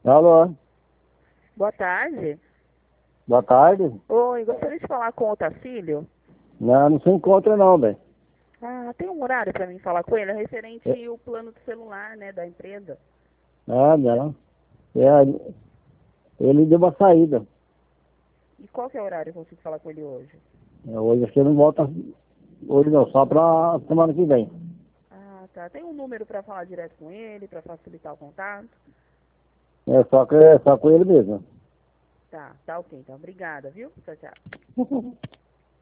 Alô, Boa tarde. boa tarde. Oi, gostaria de falar com o Otacílio. Não se encontra não, velho. Ah, tem um horário para mim falar com ele? É referente ao plano de celular, né, da empresa. Não. É, ele deu uma saída. E qual que é o horário que eu consigo falar com ele hoje? Hoje acho que ele não volta. Hoje não, só pra semana que vem. Ah, tá. Tem um número para falar direto com ele, para facilitar o contato? É só com ele mesmo. Tá, tá ok. Então, obrigada, viu? Tchau, tchau.